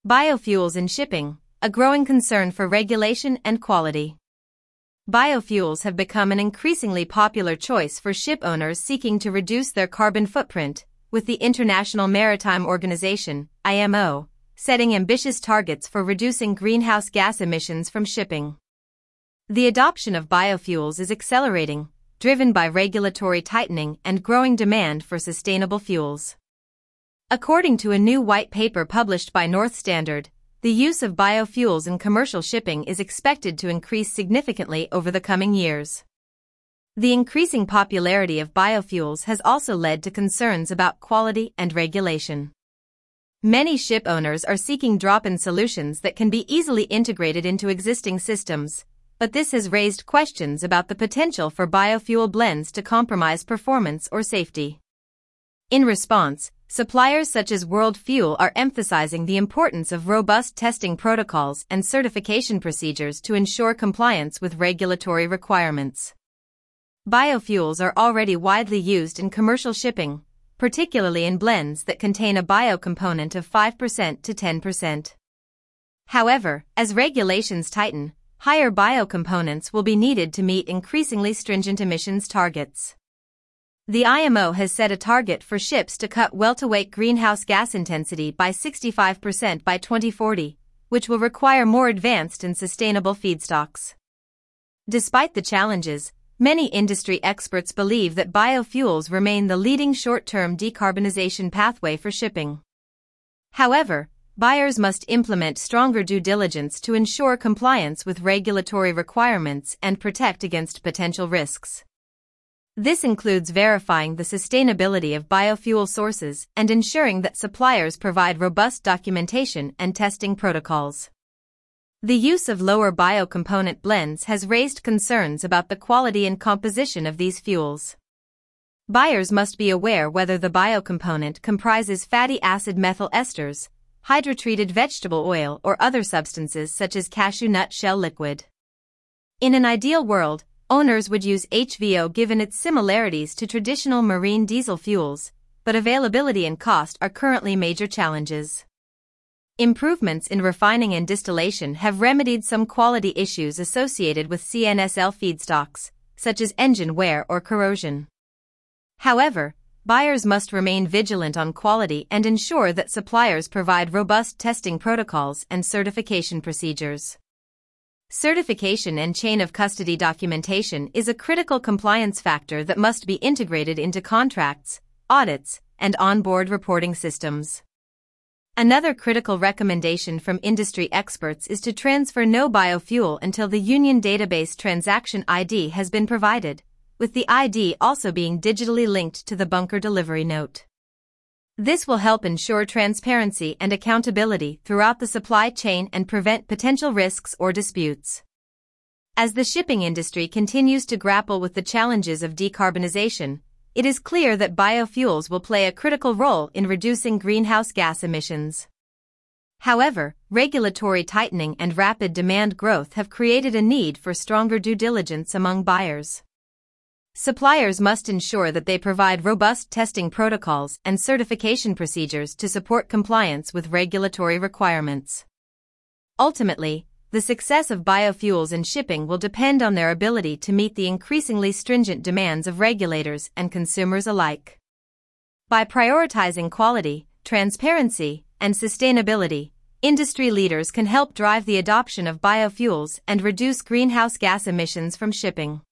Biofuels in shipping, a growing concern for regulation and quality. Biofuels have become an increasingly popular choice for ship owners seeking to reduce their carbon footprint, with the International Maritime Organization, IMO, setting ambitious targets for reducing greenhouse gas emissions from shipping. The adoption of biofuels is accelerating, driven by regulatory tightening and growing demand for sustainable fuels. According to a new white paper published by North Standard, the use of biofuels in commercial shipping is expected to increase significantly over the coming years. The increasing popularity of biofuels has also led to concerns about quality and regulation. Many ship owners are seeking drop-in solutions that can be easily integrated into existing systems, but this has raised questions about the potential for biofuel blends to compromise performance or safety. In response, suppliers such as World Fuel are emphasizing the importance of robust testing protocols and certification procedures to ensure compliance with regulatory requirements. Biofuels are already widely used in commercial shipping, particularly in blends that contain a bio component of 5% to 10%. However, as regulations tighten, higher bio components will be needed to meet increasingly stringent emissions targets. The IMO has set a target for ships to cut welterweight greenhouse gas intensity by 65% by 2040, which will require more advanced and sustainable feedstocks. Despite the challenges, many industry experts believe that biofuels remain the leading short-term decarbonization pathway for shipping. However, buyers must implement stronger due diligence to ensure compliance with regulatory requirements and protect against potential risks. This includes verifying the sustainability of biofuel sources and ensuring that suppliers provide robust documentation and testing protocols. The use of lower biocomponent blends has raised concerns about the quality and composition of these fuels. Buyers must be aware whether the biocomponent comprises fatty acid methyl esters, hydrotreated vegetable oil, or other substances such as cashew nut shell liquid. In an ideal world, owners would use HVO given its similarities to traditional marine diesel fuels, but availability and cost are currently major challenges. Improvements in refining and distillation have remedied some quality issues associated with CNSL feedstocks, such as engine wear or corrosion. However, buyers must remain vigilant on quality and ensure that suppliers provide robust testing protocols and certification procedures. Certification and chain of custody documentation is a critical compliance factor that must be integrated into contracts, audits, and onboard reporting systems. Another critical recommendation from industry experts is to transfer no biofuel until the Union Database Transaction ID has been provided, with the ID also being digitally linked to the bunker delivery note. This will help ensure transparency and accountability throughout the supply chain and prevent potential risks or disputes. As the shipping industry continues to grapple with the challenges of decarbonization, it is clear that biofuels will play a critical role in reducing greenhouse gas emissions. However, regulatory tightening and rapid demand growth have created a need for stronger due diligence among buyers. Suppliers must ensure that they provide robust testing protocols and certification procedures to support compliance with regulatory requirements. Ultimately, the success of biofuels in shipping will depend on their ability to meet the increasingly stringent demands of regulators and consumers alike. By prioritizing quality, transparency, and sustainability, industry leaders can help drive the adoption of biofuels and reduce greenhouse gas emissions from shipping.